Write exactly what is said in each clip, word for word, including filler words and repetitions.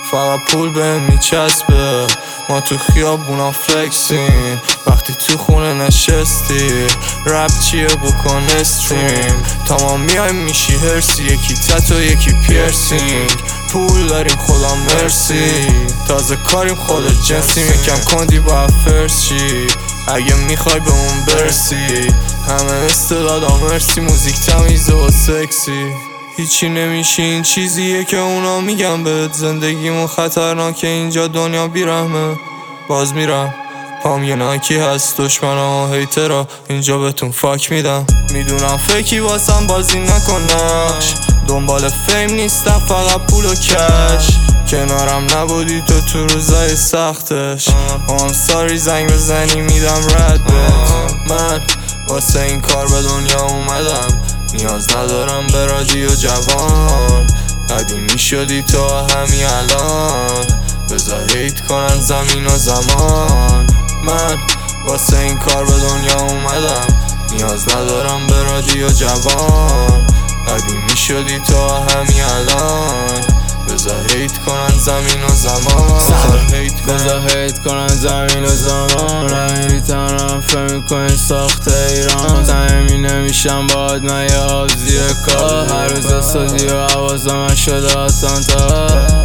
فقط پول بهم میچسبه. ما تو خیابونا فلکسیم، وقتی تو خونه نشستی رپ چیه بکن استریم. تا ما میایم میشی هرسی، یکی تتو یکی پیرسینگ. پول داریم خدا مرسی، تازه کاریم خود جنسیم. یکم کندی با فرشی اگه میخوای به اون برسی. همه استعدادا مرسی، موزیک تمیزه و سکسی. هیچی نمیشه، این چیزیه که اونا میگن بهت. زندگیمون خطرناکه اینجا، دنیا بیرحمه. باز میرم پام یه ناکی هست، دشمنا و هیترا اینجا بهتون فاک میدم. میدونم فکی واسم بازی نکن نقش، دنبال فیم نیستم فقط پول و کش. کنارم نبودی تو تو روزای سختش، آم ساری زنگ بزنی میدم رد بهت. من واسه این کار به دنیا اومدم، نیاز ندارم به رادیو جوان. قدیمی شدی تو همین الان، بذار هیت کنن زمین و زمان. من واسه این کار به دنیا اومدم، نیاز ندارم به رادیو جوان. قدیمی شدی تو همین الان، بذار هیت کنن زمین و زمان. بذار هیت کنن زمین و زمان. نمیری تنم فهم میکنی ساخت ایران. زمینی نمیشم باید من یه آب زیر کار. هر روز استودیو عواز من شده آتانتا.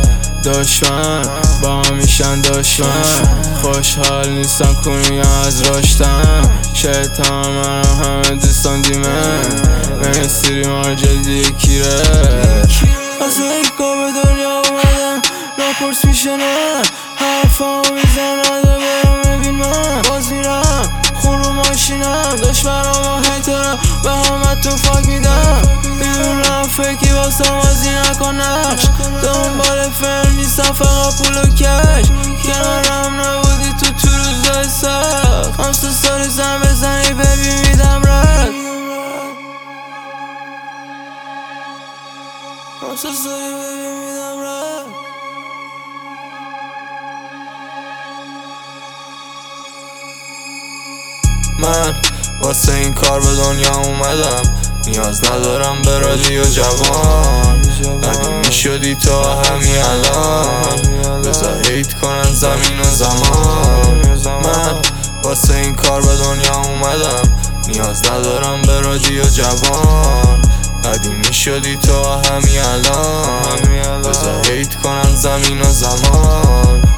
دشمن با هم میشن دشمن، خوشحال نیستم کنیم از رشتم. شیطان منم همه دوستان دیمه، میستری مار جدی کیره. از این کار به دنیا اومدم، نپرس میشه نه. حرفامو میزنم برم ببین من باز میرم خون رو ماشینم. دشمنم و هیترم به همتون فاک میدم. میدونم فکی واسم بازی نکن نقش، دنبال فیلم نیستم فقط پول و کش. کنارم نبودی تو تو روزای سخت، هم سه سالی زن بزنی ببین میدم رد. هم سه سالی ببین میدم رد. من واسه این کار به دنیا اومدم، نیاز ندارم به رادیو جوان. قدیمی شدی تو همین الان، بذار هیت کنن زمین و زمان. من واسه این کار به دنیا اومدم، نیاز ندارم به رادیو جوان. قدیمی شدی تو همین الان، بذار هیت کنن زمین و زمان.